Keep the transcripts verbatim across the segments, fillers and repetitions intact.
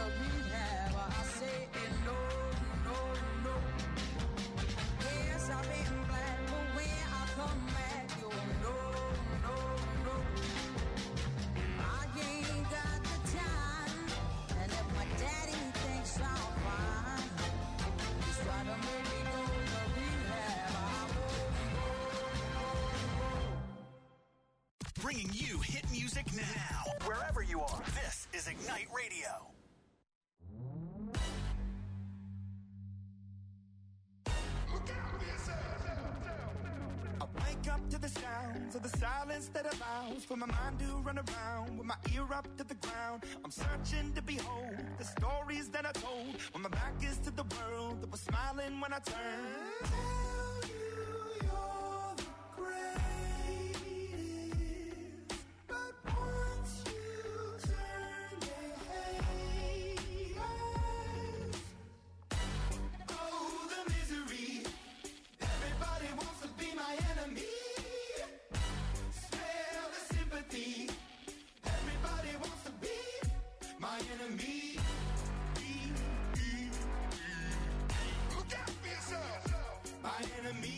to rehab. I say no, no, no. Yes, I've been black, but when I come back, you no, no, no. I ain't got the time, and if my daddy thinks I'm fine, he's trying to make me go to rehab. I Bringing you hit music now, wherever you are. This is Ignite Radio. I wake up to the sounds of the silence that allows for my mind to run around with my ear up to the ground. I'm searching to behold the stories that I told when my back is to the world that was smiling when I turned. Tell you you're the greatest, but once you turn, they hate us. Oh, the misery. Everybody wants to be my enemy. Smell the sympathy. Everybody wants to be my enemy. Look out for yourself. My enemy.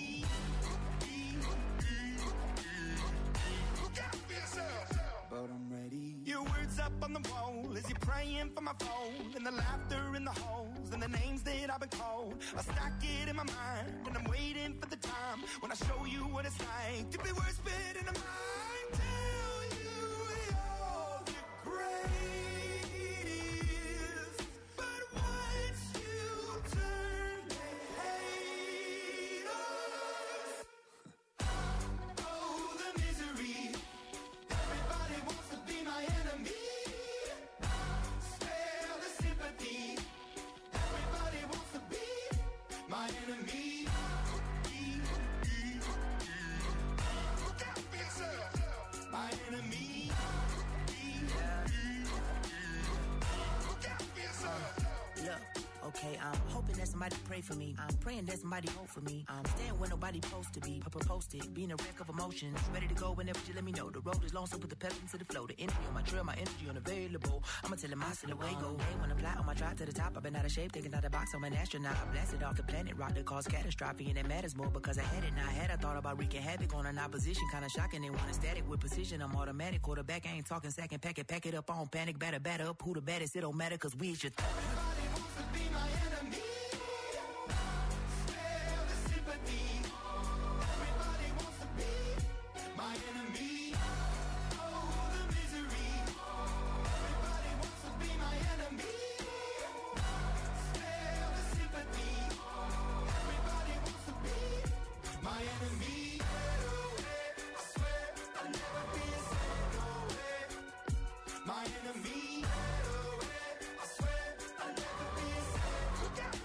Look out for yourself. But I'm ready. Your words up on the wall as you're praying for my phone, and the laughter in the halls and the names that I've been called. I stack it in my mind and I'm waiting for the time when I show you what it's like to be worse fit in a mind. Tell you you're the greatest, but once you turn, they hate us. Oh, the misery. Everybody wants to be my enemy. Spare the sympathy. Everybody wants to be my enemy. Look out for yourself. My enemy. Look out for yourself. Look, okay, I'm hoping that somebody pray for me. I'm praying that somebody hope for me. I'm staying where nobody supposed to be. Papa posted, being a wreck of emotions. Ready to go whenever you let me know. The road is long, so put the pedal into the flow. The energy on my trail, my energy unavailable. I'ma tell him I still away go. Hey, when I fly on my drive to the top, I've been out of shape, thinking out the box. I'm an astronaut. I blasted off the planet, rock that caused catastrophe, and it matters more because I had it. Now I had I thought about wreaking havoc on an opposition, kinda shocking. They want a static with precision. I'm automatic, quarterback. I ain't talking second, pack it, pack it up on panic, batter, batter up. Who the baddest? It don't matter, cause we should. Everybody wants to be my enemy. Spare the sympathy. Everybody wants to be my enemy. Oh, the misery. Everybody wants to be my enemy. Spare the sympathy. Everybody wants to be my enemy. I swear I'll never be a second away. My enemy. I swear I'll never be a second. Look out.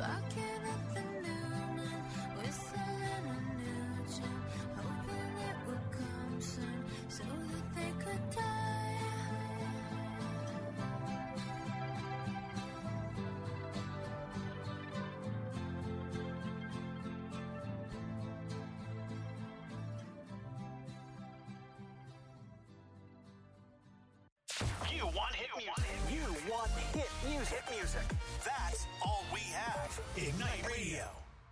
Barking at the noon and whistling a new tune, hoping it would come soon so that they could die. You want hit music. You want hit music. Hit music. That's all we have. Ignite Radio.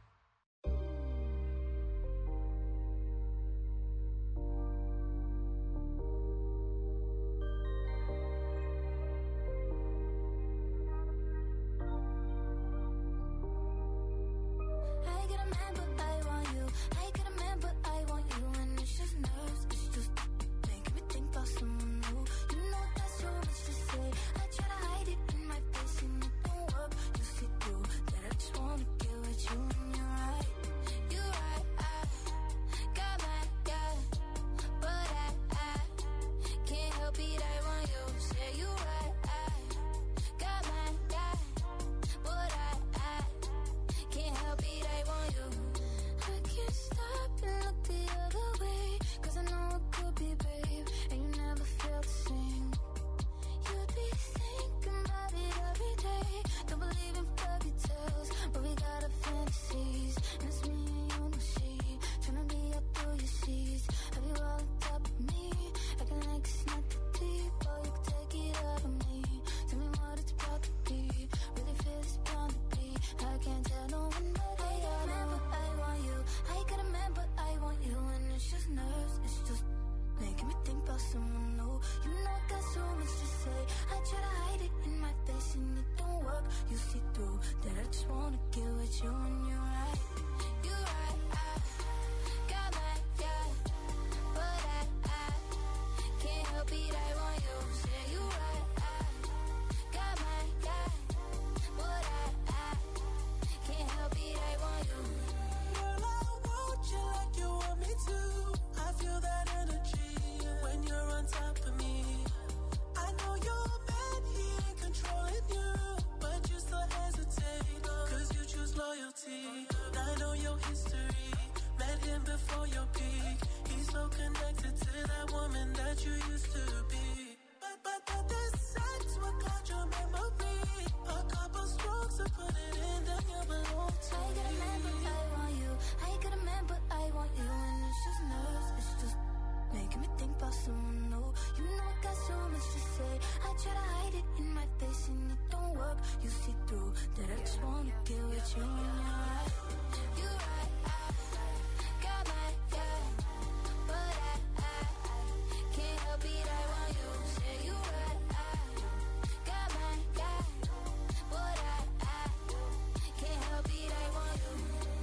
I get a man, but I want you. I get a man, but I want you. And it's just nerves, it's just making me think about someone new. You know that's so much to say. I try to hide it in my face and it don't work. You see through that I just wanna get with you. And you're right, you're right. I got my guy, but I, I can't help it. I want you. Say you right. I got my guy, but I, I can't help it. I want you. I can't stop and look the other way, 'cause I know it could be, babe, and you never felt the same. You'd be thinking about it every day. Don't believe in fairy tales, but we got our fantasies. And it's me and you, no she, tryna be up through your seas. Have you all on top of me, acting like it's not that deep? Oh, you can take it out of me. Tell me what it's about to be. Really feel it's bound to be. I can't tell no one but I got a man, but I want you. I got a man, but I want you. And it's just nerves, it's just making me think about someone new. You know I got so much to say. I try to hide it in my face and it don't work. You see through that I just wanna get with you. And you're right, you're right. I got my guy, but I, I can't help it. I want you. Say you right. I got my guy, but I, I can't help it. I want you. Girl, I want you like you want me to. I feel that energy when you're on top of me. I know you're mad, he ain't controlling you, but you still hesitate, 'cause you choose loyalty. I know your history, met him before your peak. He's so connected to that woman that you used to be. But, but, but the sex will cloud your memory. A couple strokes to put it in, then you belong to I got a man, but I want you. I got a man, but I want you. And it's just nerves, it's just making me think about someone new. You know I got so much to say. I try to hide it in my face and it don't work. You see through that I just wanna get with you. And you're right, you're right. I got my guy, but I, I can't help it. I want you. Say you right. I got my guy, but I, I can't help it. I want you.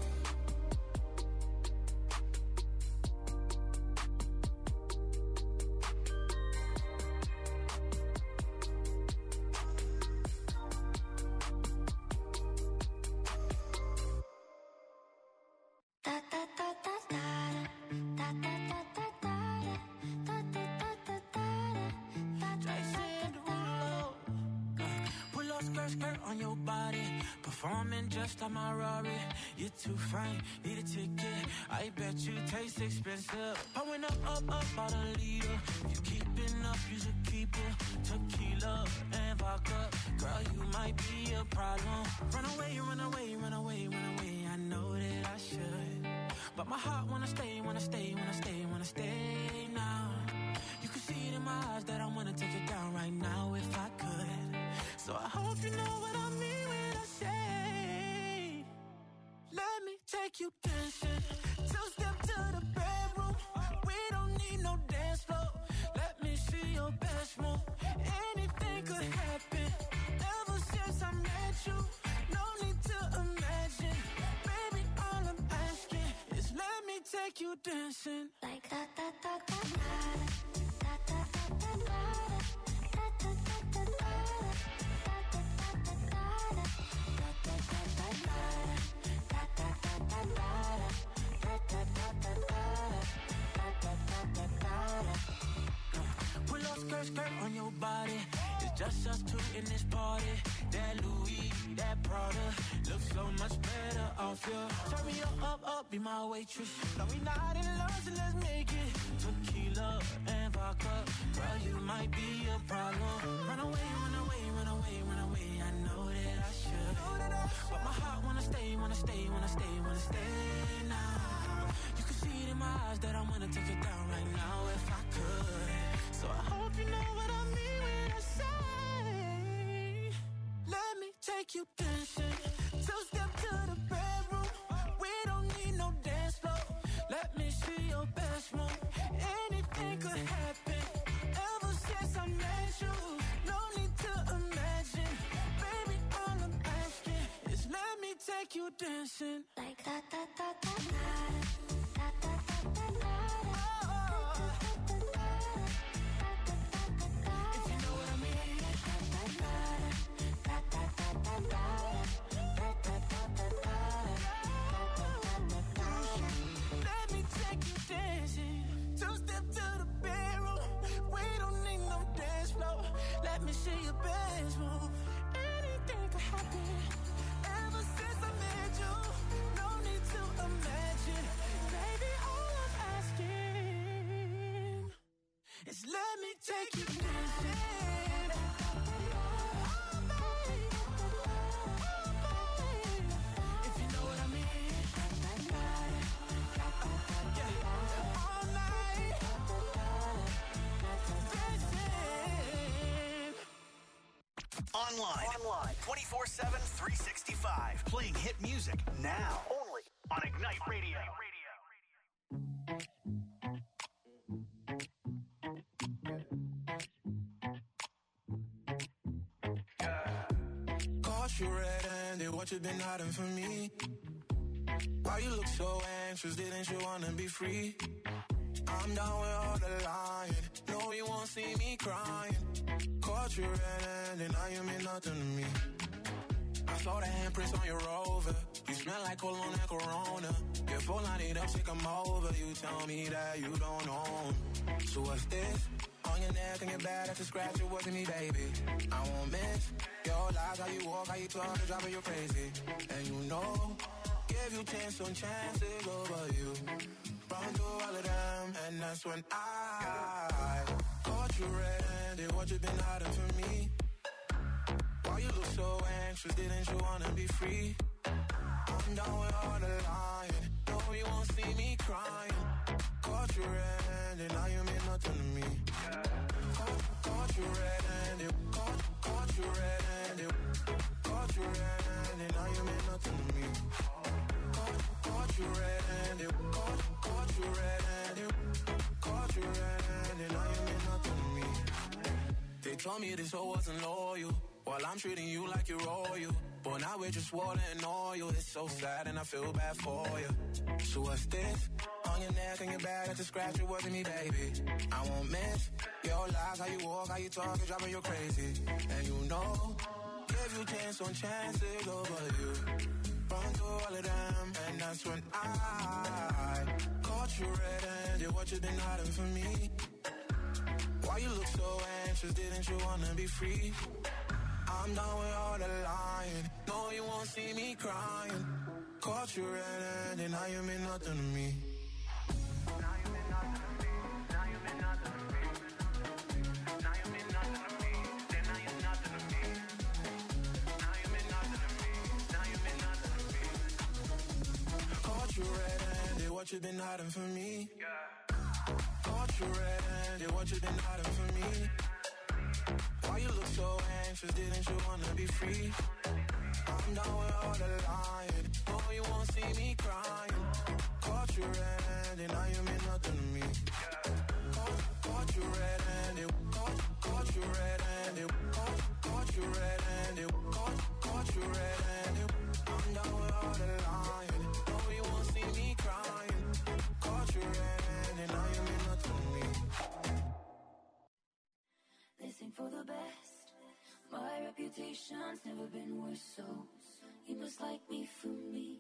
Da da da da da da da da da da da da da da. Pull up skirt, skirt on your body. Performing just like my Rari. You're too fine, need a ticket. I bet you taste expensive. Pouring up, up, up, about a liter. If you keeping up, you should keep it. Tequila and vodka. Girl, you might be a problem. Run away, run away, run away, run away. I know that I should, but my heart wanna stay, wanna stay, wanna stay, wanna stay now. You can see it in my eyes that I wanna take it down right now if I could. So I hope you know what I mean when I say, let me take you dancing. Two step to the bedroom. We don't need no dance floor. Let me see your best move. Anything could happen. Ever since I met you, no need to imagine. Baby, all I'm asking is let me take you dancing. Like da da da da da da da da da da da da da da da. Pull up skirt, skirt on your body. It's Just us two in this party. That Louis, that Prada, looks so much better off you. Turn me up, up, up, be my waitress. No, we not in love, so let's make it tequila and vodka. Girl, you might be a problem. Run away, run away, run away, run away. I know that I should, but my heart wanna stay, wanna stay, wanna stay, wanna stay now. You can see it in my eyes that I wanna take it down right now if I could. So I hope you know what I mean when I say, let me take you dancing. Two step to the bedroom. We don't need no dance floor. Let me see your best move. Anything could happen. Ever since I met you, no need to imagine. Baby, all I'm asking is let me take you dancing. Like that, that, that, that, that. That, that, that, that, that. Let me see your best move. Anything could happen. Ever since I met you, no need to imagine. Baby, all I'm asking is let me take you dancing. Oh, baby. Oh, baby. If you know what I mean. Yeah. All night. Online. Online. twenty-four seven, three sixty-five. Playing hit music now. Only on Ignite Radio. Caught you red-handed, what you been hiding from me? Why you look so anxious, didn't you wanna be free? I'm down with all the lying, no you won't see me crying. Caught you red-handed, now you mean nothing to me. I saw the handprints on your Rover, you smell like cologne and Corona. Your phone line it up, say come over, you tell me that you don't own. So what's this? On your neck and your back, that's a scratch, it wasn't me, baby. I won't miss your lies, how you walk, how you talk, the driver, you're crazy. And you know, give you chance on chances over you. Run through all of them, and that's when I caught you red-handed, what you been hiding from me? Why you look so anxious, didn't you wanna be free? I'm down with all the lying, no you won't see me crying. Caught you red-handed, now you mean nothing to me. Caught, caught you red-handed, caught, caught you red-handed, caught you red-handed, now you mean nothing to me. Caught, caught you red-handed, caught, caught you red-handed, caught you red-handed, now you mean nothing to me. They told me this hoe wasn't loyal, while I'm treating you like you're royal. But now we're just water and oil. It's so sad and I feel bad for you. So what's this? On your neck and your back, that's a scratch, it wasn't me, baby. I won't miss your lies, how you walk, how you talk, it's driving you crazy. And you know, give you chance on chances over you. Run through all of them, and that's when I caught you red-handed, what you been hiding from me? Why you look so anxious, didn't you wanna be free? I'm done with all the lying, no you won't see me crying. Caught you red-handed, now you mean nothing to me. Now you mean nothing to me, now you mean nothing to me. Now you mean nothing to me, then now you're nothing to me. Now you mean nothing to me, now you mean nothing to me. Caught you red-handed, what you been hiding from me? Yeah. Caught you red-handed, what you been hiding from me? Why you look so anxious, didn't you wanna be free? I'm down with all the lying, no you won't see me crying. Caught you red-handed, now you mean nothing to me. Caught, caught you red-handed, caught, caught you red-handed, caught, caught you red-handed, caught, caught you red-handed. I'm down with all the lying, no you won't see me crying. Caught you red-handed, now you mean nothing to me. Listen for the best. My reputation's never been worse, so you must like me for me.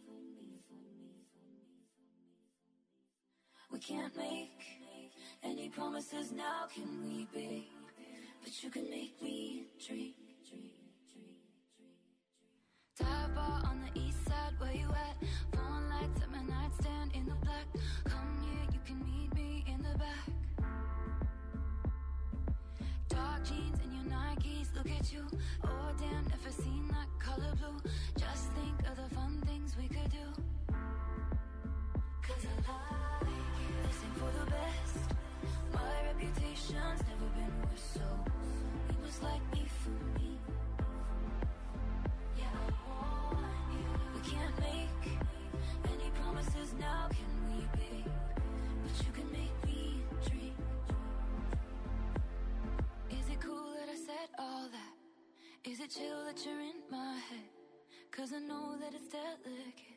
We can't make any promises now, can we, babe? But you can make me drink. Dive bar on the east side, where you at? Phone lights at my nightstand in the black. Come here, you can meet me in the back. Dark jeans and your Nikes, look at you. Oh damn, never seen that color blue. Just think of the fun things we could do. Cause I like you, this ain't for the best. My reputation's never been worse, so you must like me for me. Yeah, I want you. We can't make any promises now, can we, babe? But you can make me dream. Is it cool that I said all that? Is it chill that you're in my head? Cause I know that it's delicate.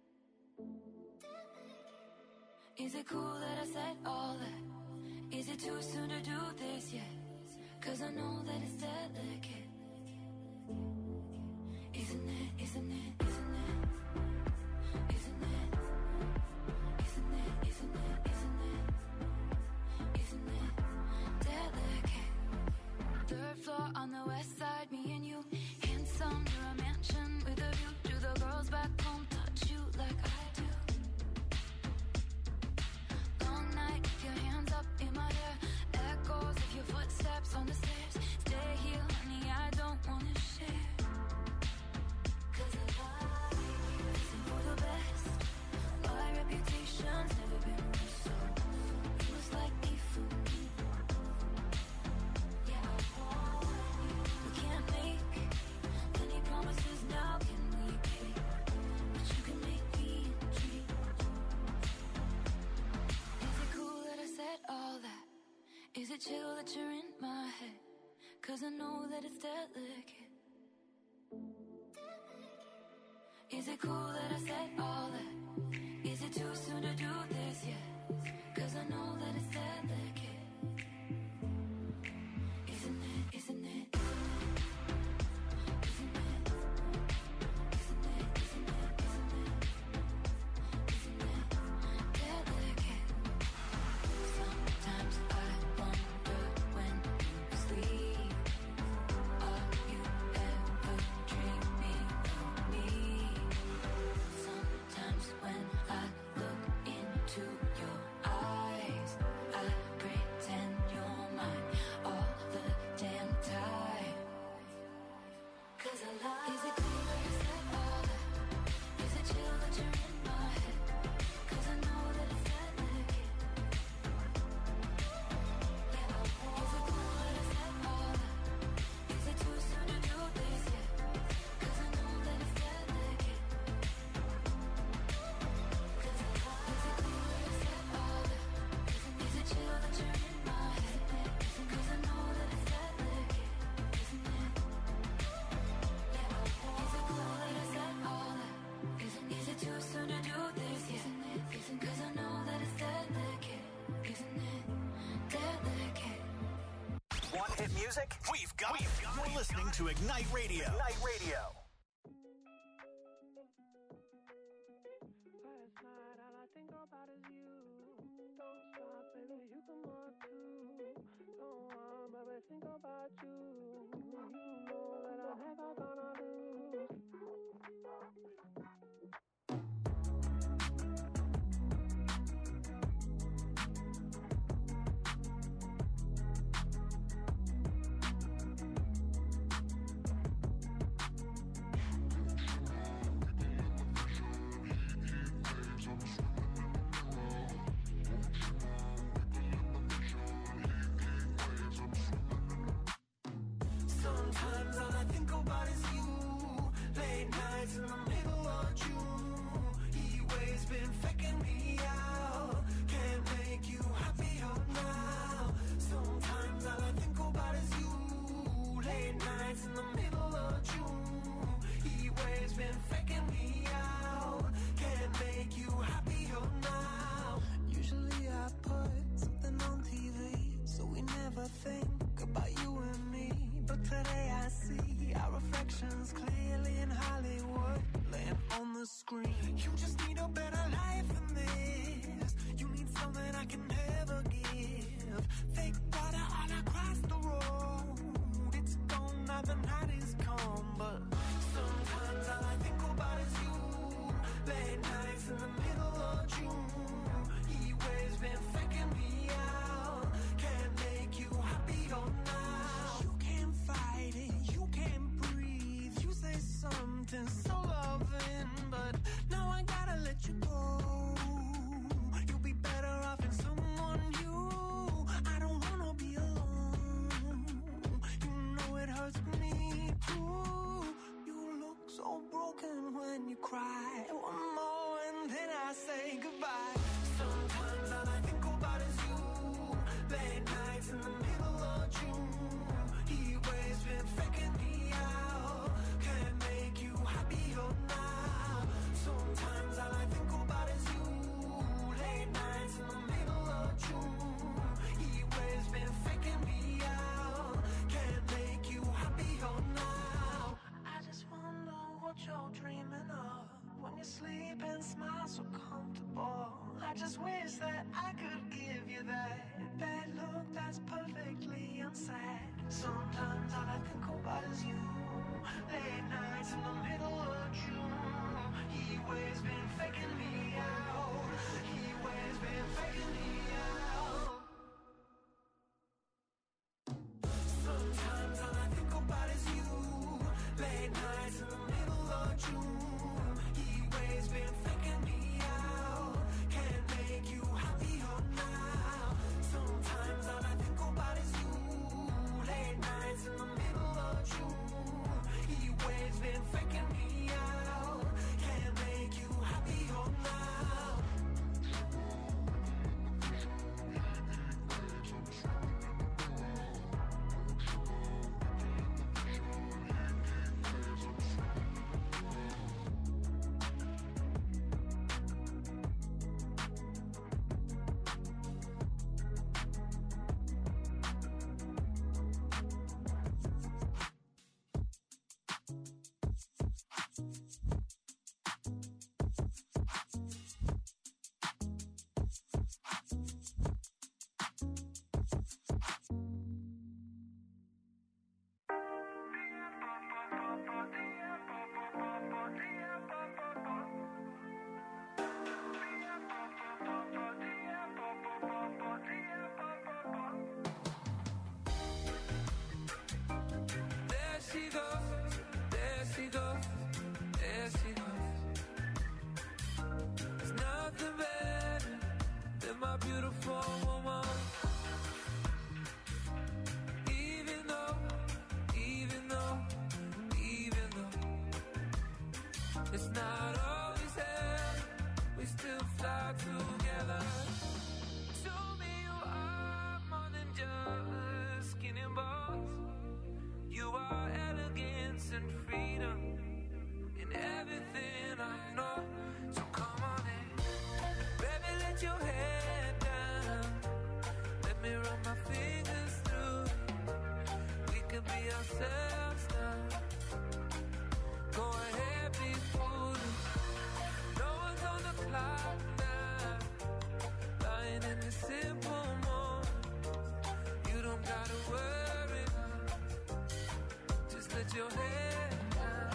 Is it cool that I said all that? Is it too soon to do this yet? Cause I know that it's delicate. Isn't it, isn't it, isn't it? Isn't it? Isn't it, isn't it, isn't it? Isn't it delicate? Third floor on the west side, me and you. Handsome, near a mansion with a view. Do the girls back home touch you like I do? Long night, with your hands up in my hair. Echoes of your footsteps on the stairs. Stay here, honey, I don't wanna share. Cause I like you, listen for the best. My reputation's never been worse, so you must like me for me. Yeah, I want you. We can't make any promises now, can we, babe? But you can make me dream. Is it cool that I said all that? Is it chill that you're in my head? Cause I know that it's delicate. Is it cool that I said all that? Is it too soon to do this yet? Cause I know that it's delicate. Isn't it, isn't it? Isn't it? Isn't it, isn't it, isn't it? Isn't it delicate? Sometimes I wonder when you sleep, are you ever dreaming of me? Sometimes when I look into your eyes, I pretend you're mine all the damn time. Cause I like. Is it cool that I said all that? Is it chill that you're in my head? Cause I know that it's delicate. Yeah, I want. Is it cool that I said all that? Is it too soon to do this yet? Cause I know that it's delicate. Cause I like. Is it cool that I said all that? Is it chill that you're in my head? Cause I know that it's delicate. Isn't it? Yeah, I want. Is it cool that I said all that? Isn't, is it too soon to do this yet? Isn't it? Isn't, cause I know that it's delicate. Isn't it delicate? Want hit music? We've got it. You're listening to Ignite Radio. Ignite Radio. Last night, all I think about is you. Don't stop, baby, you can walk too. Don't want, baby, think about you. You know that I'm never gonna lose. Sometimes all I think about is you. Late nights in the middle of June. He waves been faking me out. Can't make you happier now. Sometimes all I think about is you. Late nights in the middle of June. He waves been faking me out. Can't make you happier now. Usually I put something on T V, so we never think about you and me. But today I see our reflections clearly in Hollywood, laying on the screen. You just need a better life than this. You need something I can never give. Fake water all across the road. now the night is come, but sometimes all I think about is you. Late nights in the middle of June, he waves been faking me out. Can't make you happier now. You can't fight it, you can't breathe. You say something so loving, but now I gotta let you go. You'll be better off in someone new. I don't wanna be alone. You know it hurts me too. You look so broken when you cry. One more and then I say goodbye. Sometimes all I think about is you. Late nights in the middle of June. He always been faking me out. Can't make you happier now. Sometimes all I think about is you. Late nights in the middle of June. He always been faking me out. Can't make you happier now. I just wonder what you're dreaming of when you sleep and smile so comfortable. I just wish that I could give you that bad look that's perfectly unsaid. Sometimes all I think about is you. Late nights in the middle of June. He always been faking me out. He always been faking me out. Sometimes all I think about is you. Late nights in the middle of June. He always been faking me out. Can't make you happier now. Sometimes all I think about is you. Late nights in the middle of June. He always been faking me out. Can't make you happier now. There she goes, there she goes, there she goes. There's nothing better than my beautiful woman. Even though, even though, even though it's not always there, we still fly together. Show me you are more than just skin and bones. You are elegance and freedom in everything I know. So come on in, baby, let your head down. Let me run my fingers through it. We can be ourselves now. Go ahead, be foolish. No one's on the clock now. Lying in the simple moments. You don't gotta worry. Just let your head down.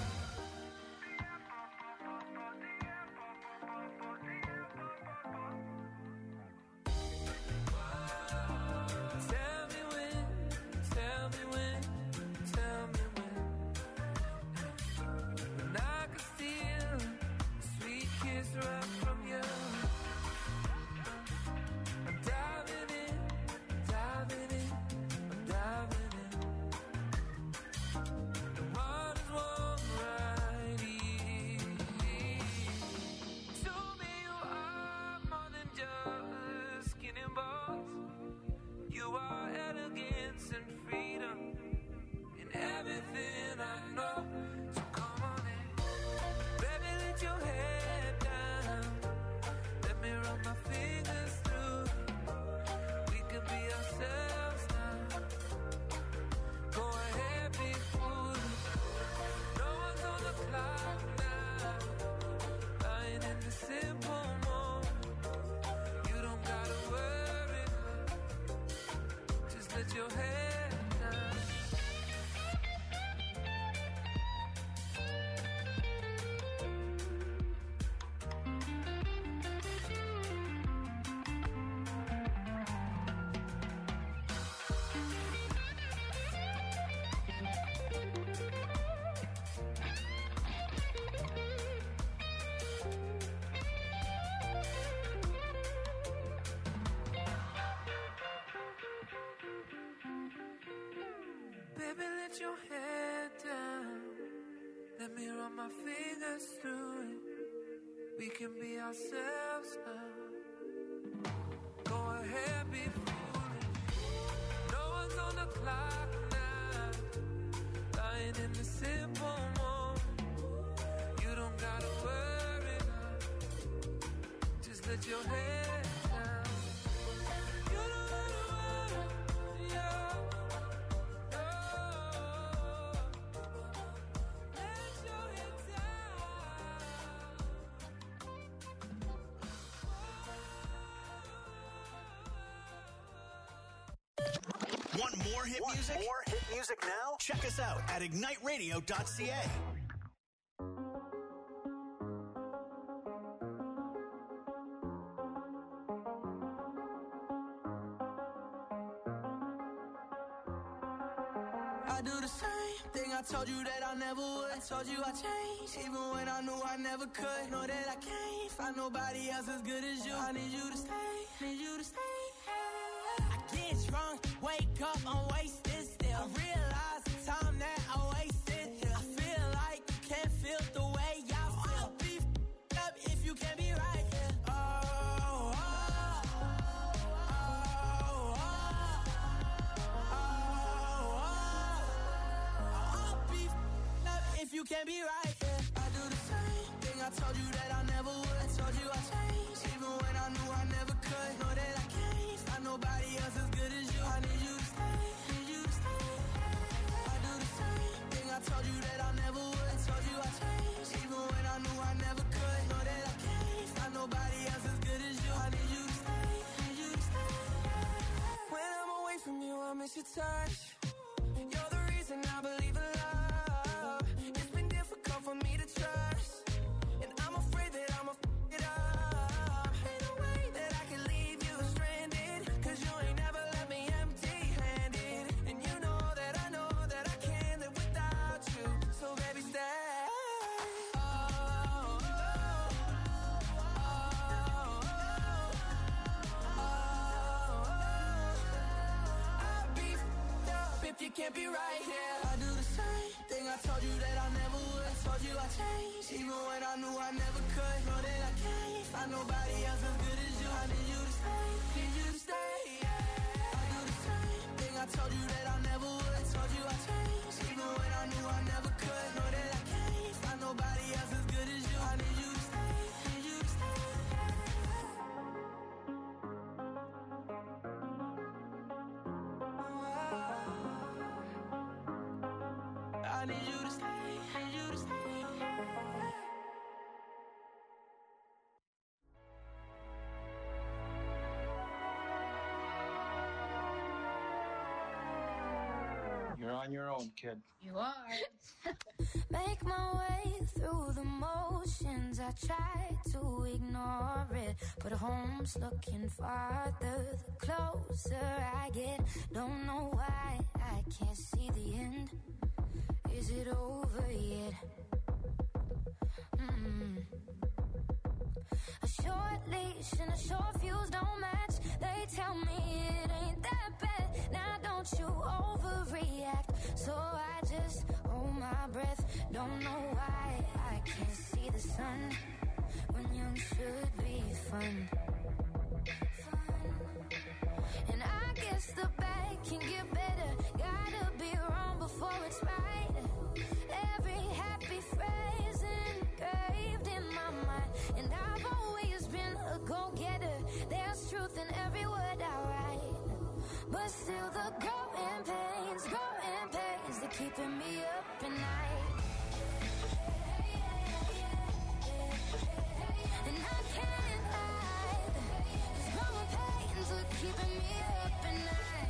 Tell me when, tell me when, tell me when. When I could steal a sweet kiss right from you. I'm diving in, diving in, I'm diving in. The water's warm right here. Show me you are more than just skin and bones. You are elegance and freedom in everything I know. So come on in, baby, let your head down. Let me run my fingers through it. We can be ourselves now. Go ahead, be foolish. No one's on the clock now. Lying in the simple moment. You don't gotta worry. Just let your head down. Baby, let your head down. Let me run my fingers through it. We can be ourselves now. Go ahead, be foolish. No one's on the clock now. Lying in the simple moment. You don't gotta worry now. Just let your head down. You don't gotta worry, yeah. Want more hit Want music? More hit music now? Check us out at ignite radio dot c a. I do the same thing I told you that I never would. I told you I changed, even when I knew I never could. Know that I can't find nobody else as good as you. I need you to stay, need you to stay. I get drunk, wake up, I'm wasted still. I realize the time that I wasted here. I feel like you can't feel the way I feel. I'll be f***ed up if you can't be right here. Oh, oh, oh, oh, oh, oh. I'll be f***ed up if you can't be right here. I do the same thing I told you that I never would. I told you I changed, even when I knew I never could. Know that I can't find nobody else as good as you. I need you to stay, need you to stay. I do the same thing I told you that I never would. I told you I changed, even when I knew I never could. Know that I can't find nobody else as good as you. I need you to stay, need you to stay. When I'm away from you, I miss your touch. You're the reason I believe in love. It's been difficult for me to trust, and I'm afraid that I'ma f*** it up. Ain't no way that I can leave you stranded, cause you ain't never left me empty-handed. And you know that I know that I can't live without you. So baby, stay. Oh, oh, oh, oh, oh, oh. I'll be f***ed up if you can't be right here. I do the same thing I told you that I never would. I told you I changed, even when I knew I never could. Know that I can't find nobody else as good as you. I need you to stay, need you to stay. I do the same thing I told you that I never would. I told you I changed, even when I knew I never could. Know that I can't find nobody else as good as you. I need you to stay, need you to stay. I need you to stay, need you to stay. You're on your own, kid. You are. Make my way through the motions. I try to ignore it, but home's looking farther the closer I get. Don't know why I can't see the end. Is it over yet? Mm. A short leash and a short fuse don't match. They tell me it ain't that bad. Now don't you overreact. So I just hold my breath. Don't know why I can't see the sun when young should be fun. Fun. And I guess the bad can get better. Gotta be wrong before it's right. Every happy phrase engraved in my mind. And I've always been a go-getter. There's truth in every word I write. But still the growing pains, growing pains, they're keeping me up at night. And I can't hide, these growing pains are keeping me up at night.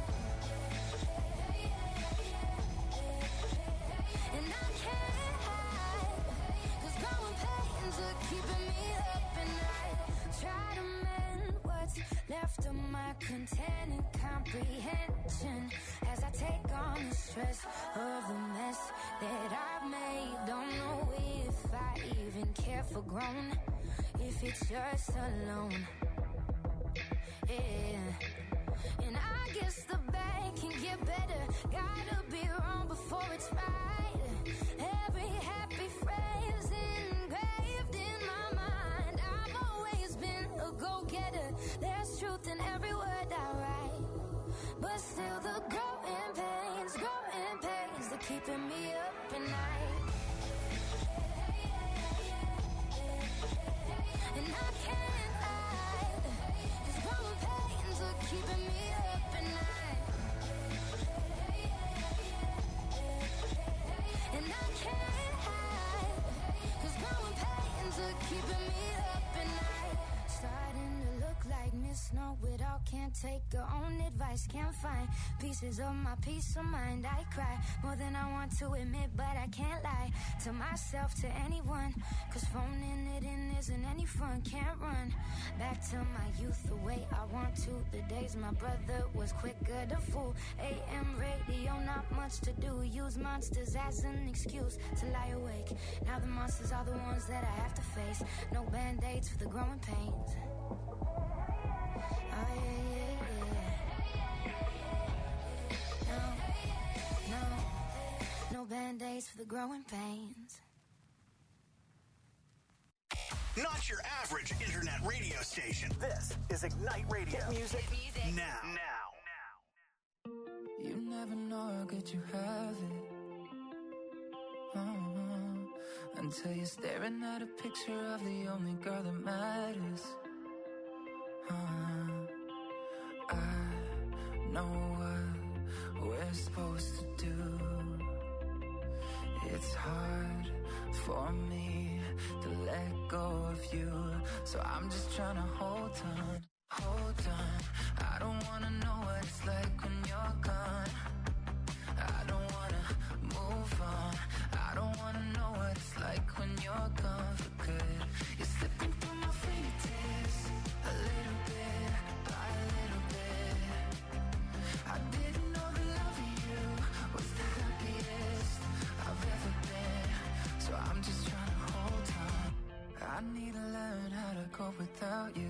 And I can't hide, cause growing pains are keeping me up at night. Try to mend what's left of my content and comprehension as I take on the stress of the mess that I've made. Don't know if I even care for grown, if it's just alone. Yeah. And I guess the bad can get better. Gotta be wrong before it's right. Every happy phrase engraved in my mind. I've always been a go-getter. There's truth in every word I write. But still the growing pains, growing pains, they're keeping me up at night. And I can't hide, these growing pains are keeping me up at night. And I can't hide, cause growing pains are keeping me up at night. Starting to look like Miss Know-It-All, can't take her own advice, can't find pieces of my peace of mind. I cry more than I want to admit, but I can't lie to myself, to anyone, cause phoning it in isn't any fun. Can't run back to my youth the way I want to. The days my brother was quicker to fool. A M radio, not much to do. Use monsters as an excuse to lie awake. Now the monsters are the ones that I have to face. No band-aids for the growing pains. Oh yeah, yeah, yeah. No, no, no band-aids for the growing pains. Not your average internet radio station. This is Ignite Radio. Hit music, Hit music. now. Now. You never know how good you have it. Uh-huh. Until you're staring at a picture of the only girl that matters. Uh-huh. I know what we're supposed to do. It's hard for me to let go of you, so I'm just trying to hold on, hold on. I don't wanna know what it's like when you're gone. I don't wanna move on. I don't wanna know what it's like when you're gone for good. You're slipping through my fingertips, a little bit by a little bit. I didn't know the love of you was the happiest I've ever been, so I'm just trying to hold on. I need to learn how to cope without you.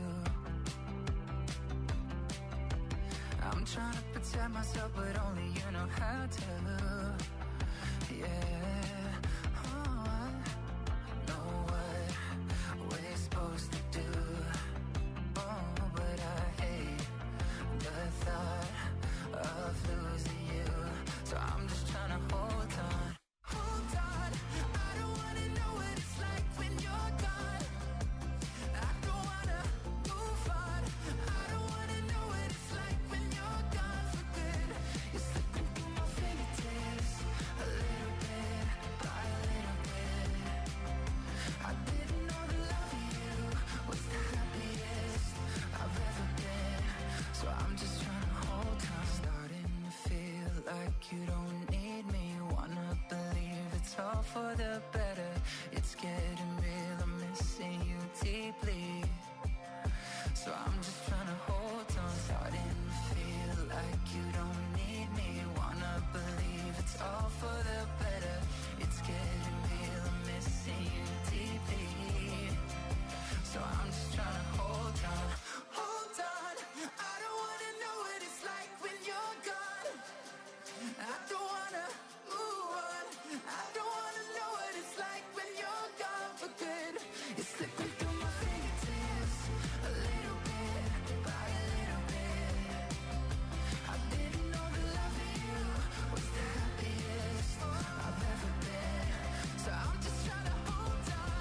I'm trying to protect myself, but only you know how to. Yeah, oh, I know what we're supposed to do. Oh, but I hate the thought of losing you, so I'm just trying to hold on. Hold on, I don't wanna know what it's like when you're gone. I don't wanna move on. I don't wanna know what it's like when you're gone for good. You're slipping through my fingertips, a little bit by a little bit. I didn't know the love of you was the happiest I've ever been, so I'm just trying to hold on. Starting to feel like you don't need me. Wanna believe it's all for the better. It's getting real, I'm missing you deeply, so I'm just trying to hold on. Starting to feel like you don't need me. Wanna believe it's all for the better. It's getting real, I'm missing you deeply, so I'm just trying to hold on. Hold on, I don't wanna know what it's like when you're gone. I don't wanna move on. I don't wanna know what it's like when you're gone for good. It's slipping through my fingertips, a little bit by a little bit. I didn't know the love of you was the happiest I've ever been, so I'm just trying to hold on.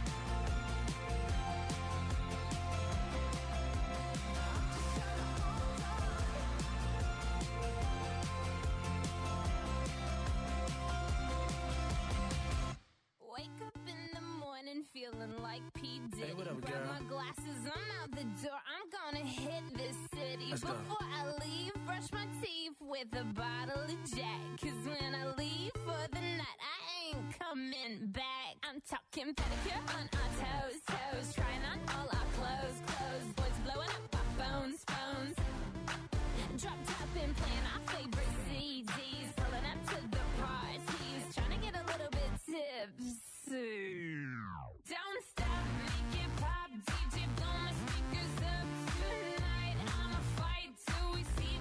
Wake up in the morning feeling like P. Diddy. Hey, what up, Grab girl? my glasses, I'm out the door. I'm gonna hit this city. Let's go. Before I leave, brush my teeth with a bottle of Jack. Cause when I leave for the night, I ain't coming back. I'm talking pedicure on our toes, toes. Trying on all our clothes, clothes. Boys blowing up our phones, phones. Drop top and playing our favorite C Ds. Pulling up to the parties. Trying to get a little bit tipsy. Don't stop, make it pop. D J blow my speakers up tonight. I'ma fight till we see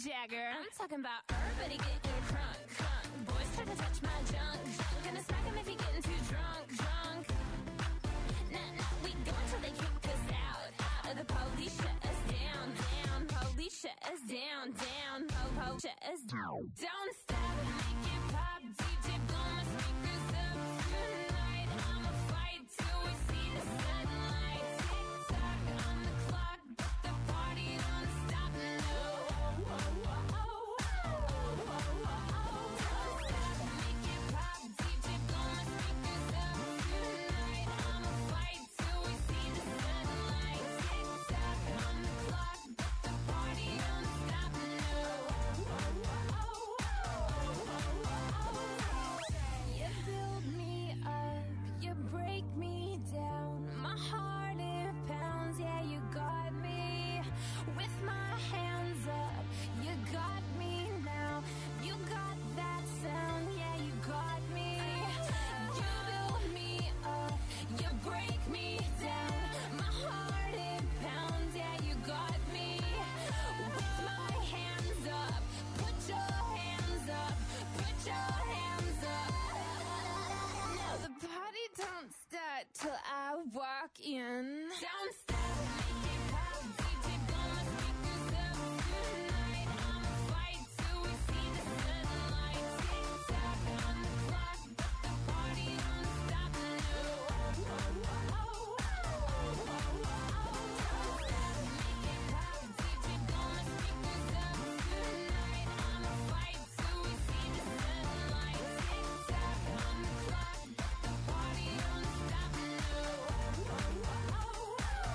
Jagger. I'm talking about everybody getting crunk, crunk. Boys try to touch my junk, junk. Gonna smack him if he getting too drunk, drunk. Nah, nah, we go until they kick us out, out. The police shut us down, down. Police shut us down, down. Po, po, shut us down. Don't stop, make it pop. D J blow my speakers up tonight. I'ma fight till we see the sunlight. Tick tock on the clock, but the party don't stop. No. Oh, oh, oh, oh, oh, oh, oh. Don't stop, make it pop. D J blow my speakers up tonight. I'ma fight till we see the sunlight. Tick tock on the clock, but the party don't stop. No. Oh, oh, oh, oh, oh, oh. You build me up, you break me down. My heart it pounds, yeah, you got me. With my hands up, you got me now. You got that sound, yeah, you got me. You build me up, you break me down. My heart it pounds, yeah, you got me. With my hands up, put your hands up, put your hands up. Now the party don't start till I walk in. Don't stop, make it pop. D J blow my speakers up tonight. I'ma fight till we see the sunlight. Tick tock on the clock, but the party don't stop. No. Oh, oh, oh, oh, oh, oh, oh. Don't stop, make it pop. D J blow my speakers up tonight. I'ma fight till we see the sunlight. Tick tock on the clock, but the party don't stop. No. Oh, oh, oh, oh, oh, oh, oh.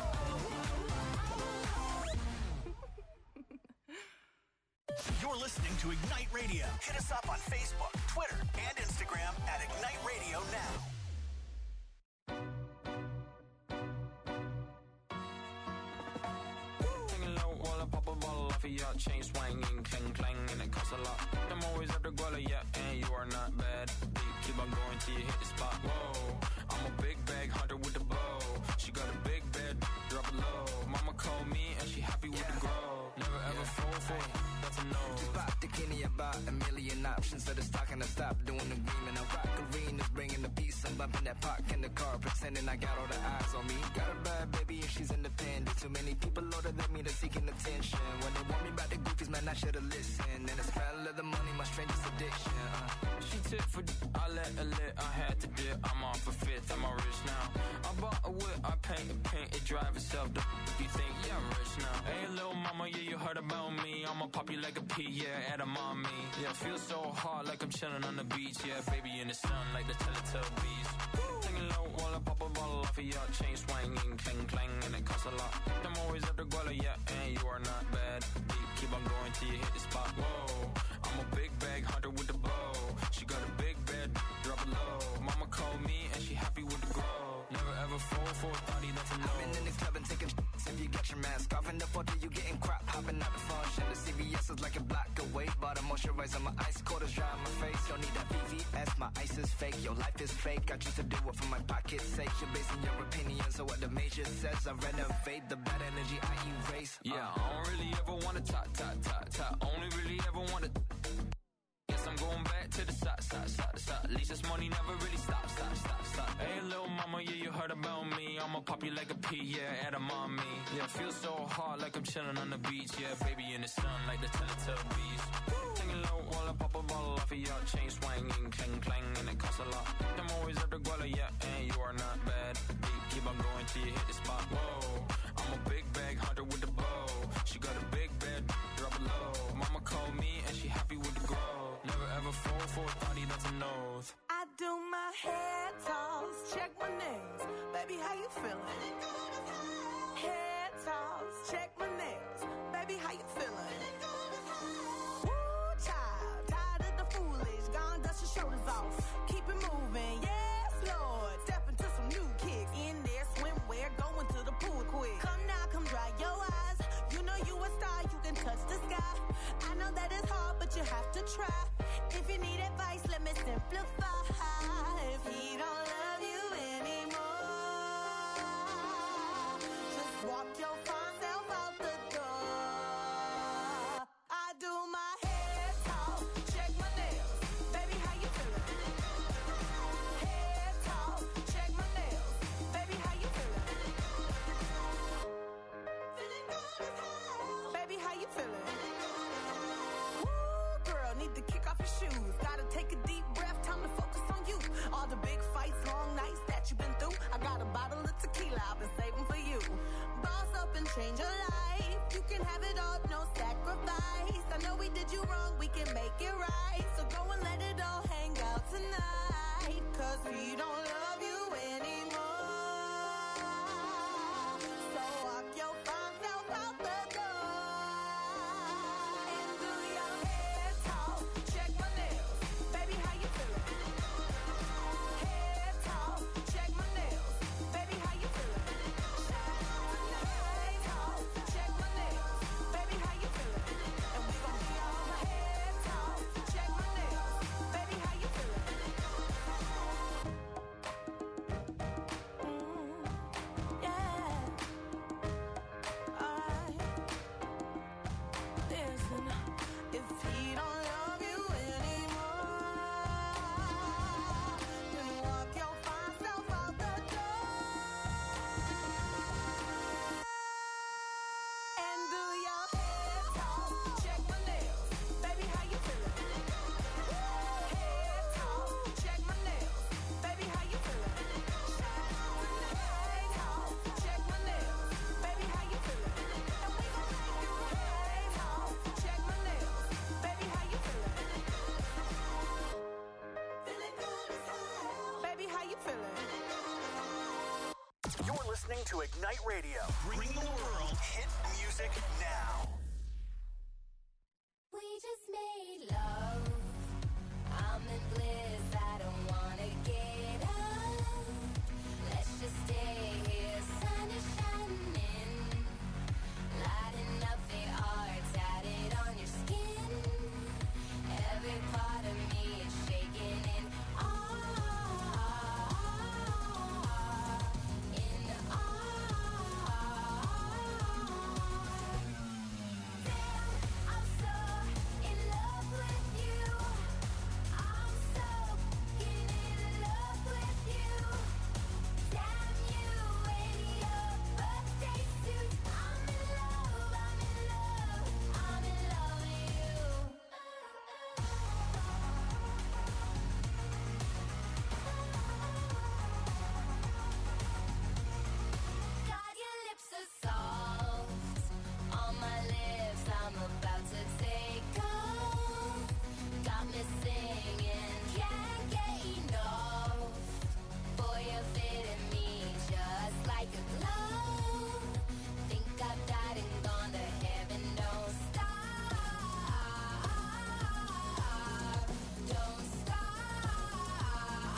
You're listening to Ignite Radio. Hit us up on Facebook, Twitter, and Instagram at Ignite Radio Now. Hanging low while I pop a bottle off of your chain swinging, clang clang, and it costs a lot. I'm always after Guala, yeah, and you are not bad. Deep, keep on going till you hit the spot. Whoa, I'm a big bag hunter with the bow. She got a big bed, drop it low. Mama called me and she happy with the grow. Never ever fall for it, that's a no. Just pop the Kenny about a million options. So the stock and I stop doing the agreement. I rock arenas, bringing the peace. I'm bumping that park in the car, pretending I got all the eyes on me. Got a bad baby and she's independent. Too many people older than me, they're seeking attention. When they want me about the goofies, man, I should've listened. And the smell of the money, my strangest addiction. Uh. She tip for d- I let her lit, I had to dip. I'm off a fifth, I'm all rich now. I bought a whip, I paint a paint, it drive itself. The f- you think, yeah, I'm rich now. Hey, little mama, yeah, you heard about me. I'ma pop you like a pea, yeah, at a mommy. Yeah, feel so hard like I'm chilling on the beach. Yeah, baby in the sun like the Teletubbies. Singing low while I pop a bottle off of your chain swinging, clang clang, and it costs a lot. I'm always after Guala, yeah, and you are not bad. Deep, keep on going till you hit the spot. Whoa, I'm a big bag hunter with the bow. She got a big bed, drop it low. Mama called me and she happy with the grow. Never ever fall for a thotty, that's a no. I've been in the club and taking sh**s. If you got your mask off in the photo, you getting crap. Hopping out the function. The C V S is like a block away. Bought a moisturizer, my ice cold is dry on my face. Don't need that V V S, my ice is fake. Your life is fake. I choose to do it for my pocket's sake. You're basing your opinion, so what the major says, I renovate. The bad energy I erase. Yeah, uh. I don't really ever wanna top, top, top, top. Only really ever wanna. Guess I'm going back to the side, side, side, side. At least this money never really stops, stop, stop, stop. Hey, little mama, yeah, you heard about me. I'ma pop you like a pea, yeah, at a mommy. Yeah, feel so hard like I'm chilling on the beach. Yeah, baby in the sun like the Teletubbies. Singing low while I pop a bottle off of your chain swinging, clang clang, and it costs a lot. I'm always after Guala, yeah, and you are not bad. Deep, keep on going till you hit the spot. Whoa, I'm a big bag hunter with the bow. She got a big bed, drop it low. Mama called me and she happy with the grow. Never ever fall for a thotty, that's a nose. I do my hair toss, check my nails. Baby, how you feeling? Hair toss, check my nails. Baby, how you feeling? Woo, child, tired of the foolish. Gone, dust your shoulders off. Keep it moving, yes, Lord. Step into some new kicks. In there, swimwear, going to the pool quick. Come now, come dry your eyes. You know you a star, you can touch the sky. I know that it's hard, but you have to try. If you need advice, let me simplify. If he don't love you anymore, just walk your fine self out the door. I do shoes. Gotta take a deep breath, time to focus on you. All the big fights, long nights that you've been through. I got a bottle of tequila I've been saving for you. Boss up and change your life. You can have it all, no sacrifice. I know we did you wrong, we can make it right. So go and let it all hang out tonight. Cause we don't love you anymore. So walk your fine self out the door. And do your head talk. Check my nails. Baby, how you feeling? Head talk. Check my nails. Baby, how you feeling? Head talk. Check my nails. Baby, how you feeling? And we gon' be all head talk. Check my nails. Baby, how you feeling? Mm, yeah. Alright. Listen, if he don't love you anymore, then walk your fine self out the door. And do your head talk. Check my nails. Baby, how you feeling? Head talk. Check my nails. Baby, how you feeling? Head talk. Check my nails. Baby, how you feeling? And we gon' make you head talk. Check my nails. Baby, how you feeling? Feeling good as hell. Baby, how you feeling? You're listening to Ignite Radio, bringing the world hit music now. We just made love. I'm in bliss. I don't wanna get up. Let's just stay here. Sun is shining, lighting up the art tatted on your skin. Every part of me is shaking in awe, in awe. Damn, I'm so in love with you. I'm so in love with you. Damn you in your birthday suit. I'm in love, I'm in love, I'm in love with you. God, your lips are soft on my lips. I'm about to take off. Got me singing, can't get enough. Boy, you're fitting me just like a glove. Think I've died and gone to heaven. Don't stop, don't stop.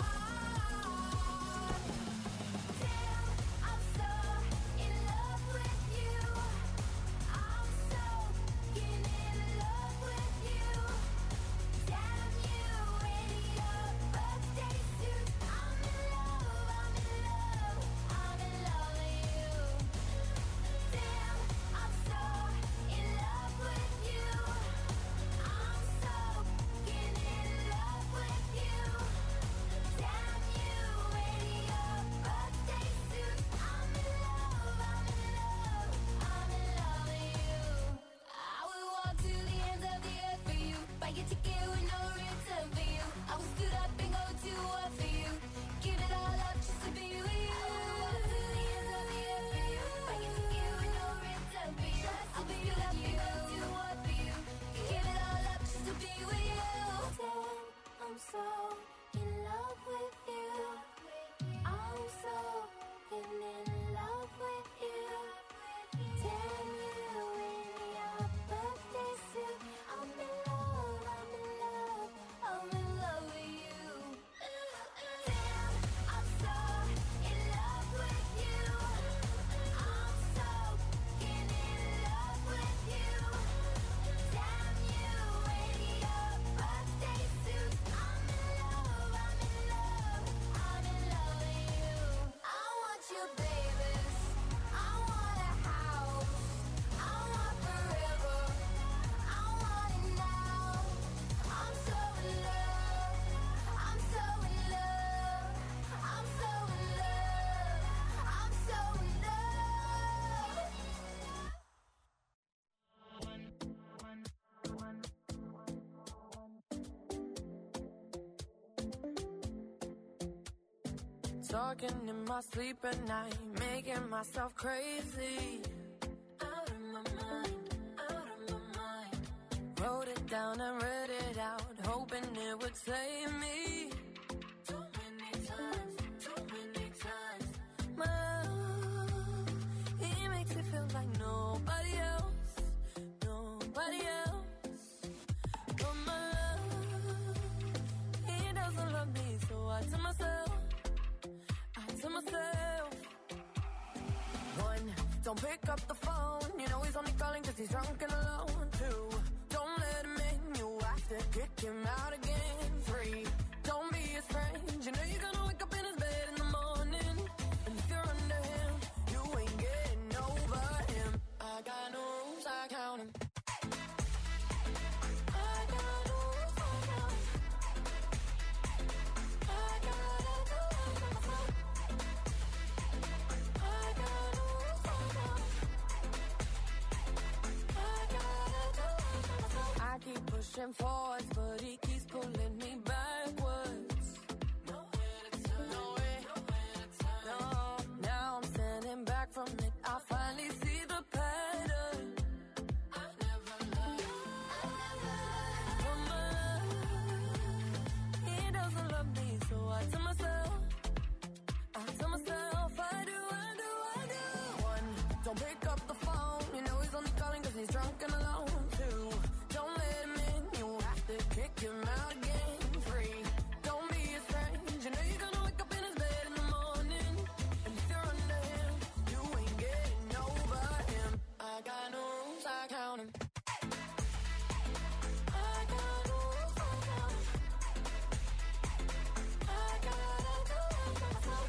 Damn, I'm so in love with you. I'm so in love with you. Damn you in your birthday suit. I'm in love, I'm in love, I'm in love with you. Damn, I'm so in love with you. I'm so in love with you. Damn you in your birthday suit. I'm in love, I'm in love, I'm in love with you. I will walk to the ends of the earth for you. Buy your ticket with no return for you. I will stood up and go to war for you. Give it all up just to be with you. I will walk to the ends of the earth for you. Buy your ticket with no return for you. I will stood up and go to war for you. Give it all up just to be with you. Damn, I'm so in love with you. I'm so in love with you. Damn you in your birthday suit. I'm in love, I'm in love, Talking in my sleep at night, making myself crazy. Out of my mind, out of my mind. Wrote it down and read it out, hoping it would save me. Too many times, too many times. My love, he makes me feel like nobody else, nobody else. But my love, he doesn't love me, so I tell myself, to myself. One, don't pick up the phone. You know he's only calling cause he's drunk and alone. Two, don't let him in. You have to kick him out again. Three, don't be his friend. You know you're gonna wake up in his bed in the morning. And if you're under him, you ain't getting over him. I got no rules, I count him. I got no rules, I count him. I gotta do it for myself. I keep pushing forwards, but he keeps pulling me backwards. Nowhere to turn, nowhere, nowhere to turn. No, now I'm standing back from it. I finally see the pattern. I never loved, I never loved. He doesn't love me, so I tell myself, I tell myself, I do, I do, I do. One, don't pick up the phone. You know he's only calling cause he's drunk and alone. Two, don't let him in. You have to kick him out again. Three, don't be his friend. You know you're gonna wake up in his bed in the morning. And if you're under him, you ain't getting over him. I got no rules, I count him. I got no rules, I count him. I gotta do it for myself.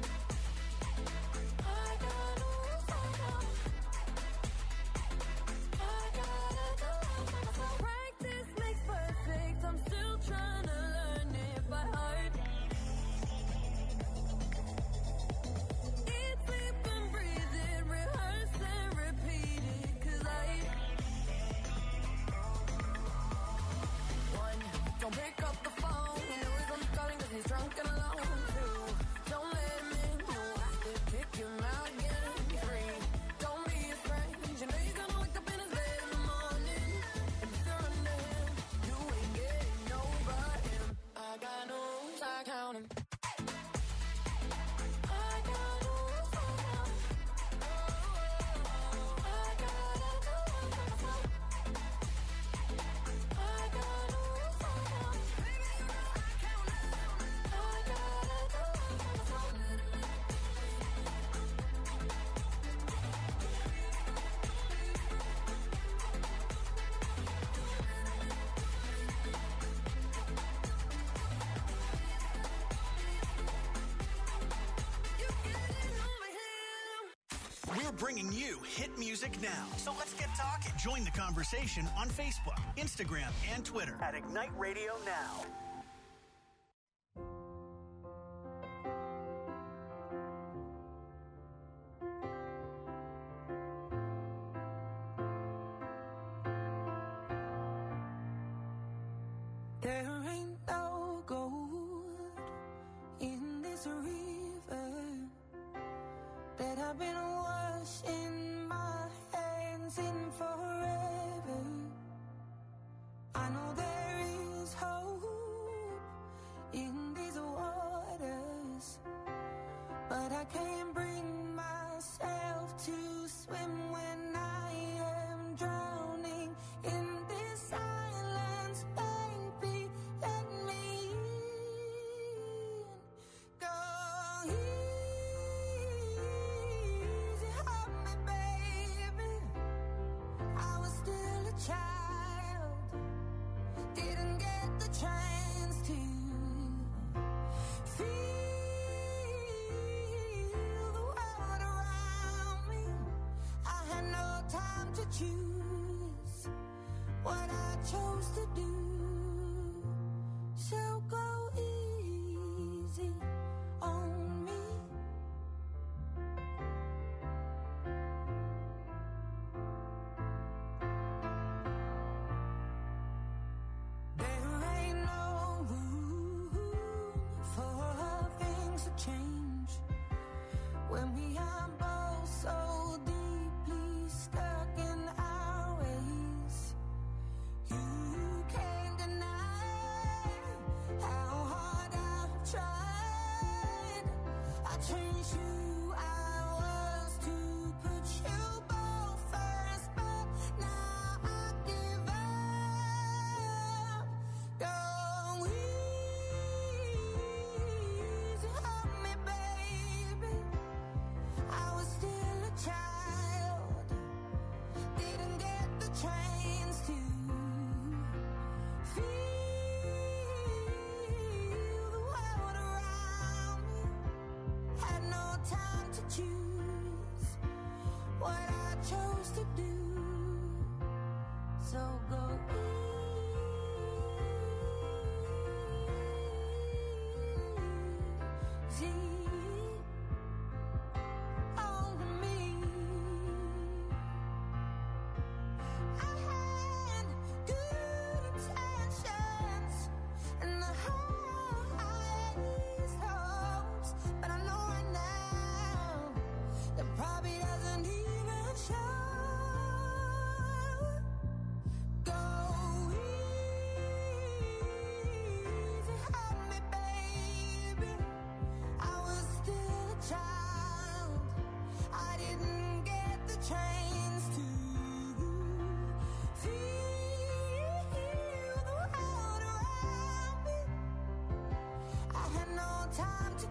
I got no rules, I count him. I gotta do it for myself. Practice makes perfect. I'm still trying to learn it by heart. Eat, sleep, and breathe it. Rehearse and repeat it. Cause I One, don't pick up the phone. You know he's only calling cause he's drunk and alone. Two, don't let him in. You have to kick him out again. Three, don't be his friend. You know you're gonna wake up in his bed in the morning. And if you're under him, you ain't getting over him. I got no rules, I count him. I got no rules, I count him. I gotta do it for myself. I got no rules, I count him. Baby, you know I count him. I gotta do it for myself. You getting over him. We're bringing you hit music now. So let's get talking. Join the conversation on Facebook, Instagram, and Twitter at Ignite Radio Now. There ain't no gold in this river that I've been washing my hands in forever. I know there is hope in these waters, but I can't bring myself to swim when I am drowning in this silence, baby. Let me in. Go easy on me, baby. I was still a child, didn't get the chance to feel the world around me. I had no time to choose what I chose to do. So go easy on me. There ain't no room for things to change.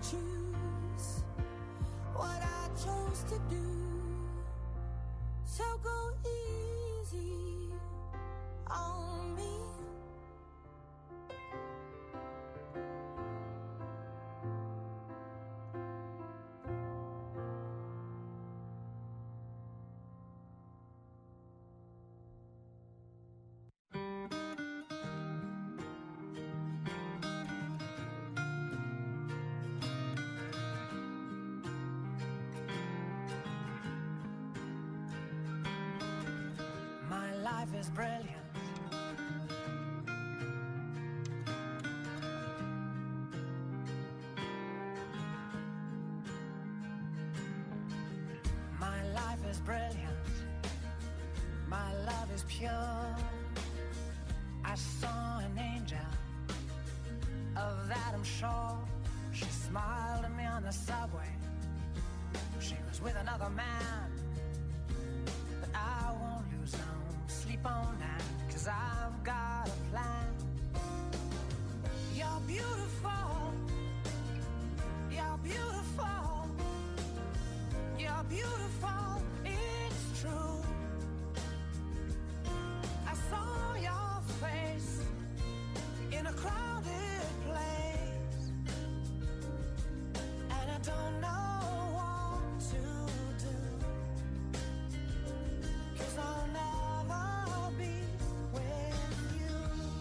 choose what I chose to do. So go easy on me. Life is brilliant. My life is brilliant. My love is pure. I saw an angel, of that I'm sure. She smiled at me on the subway. She was with another man, but I won't lose no sleep on that, 'cause I've got a plan. You're beautiful. You're beautiful. You're beautiful. It's true. I saw your face in a crowded place, and I don't know what to do, 'cause I'll never be with you.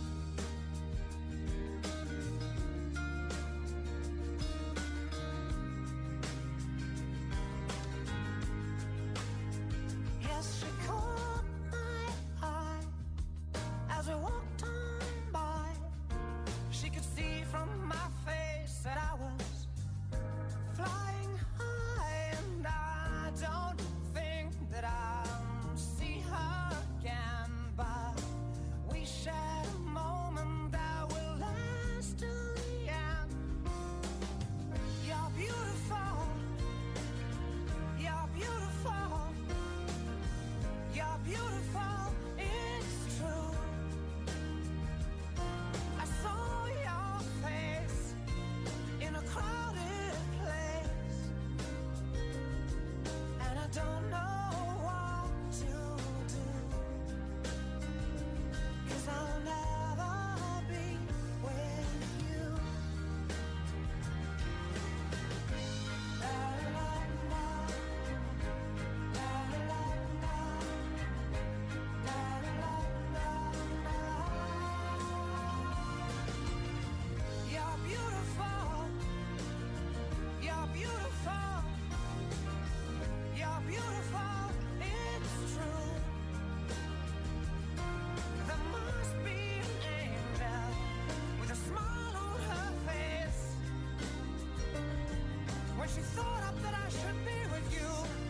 Yes, she caught my eye as we walked on by. She could see from my face that I was flying high, and I don't think that I'll see her again, but we shared a moment that will last till the end. You're beautiful. You're beautiful. You're beautiful. It's true. I saw your face in a crowded place, and I don't know what to do, 'cause I'll never be with you. La la la, la la la, la la la la. You're beautiful. You're beautiful. You're beautiful. It's true. There must be an angel with a smile on her face when she thought up that I should be with you.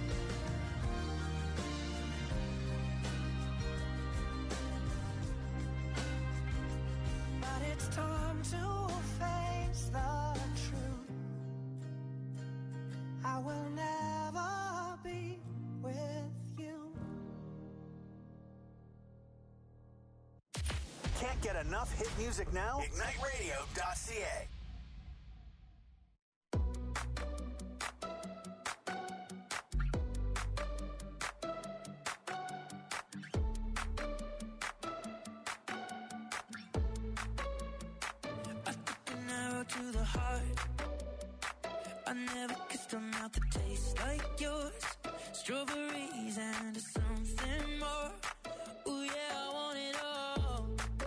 But it's time to face the truth. I will never be with you. Can't get enough hit music now? Ignite Radio dot C A. An arrow to the heart. I never kissed a mouth that tastes like yours. Strawberries and something more.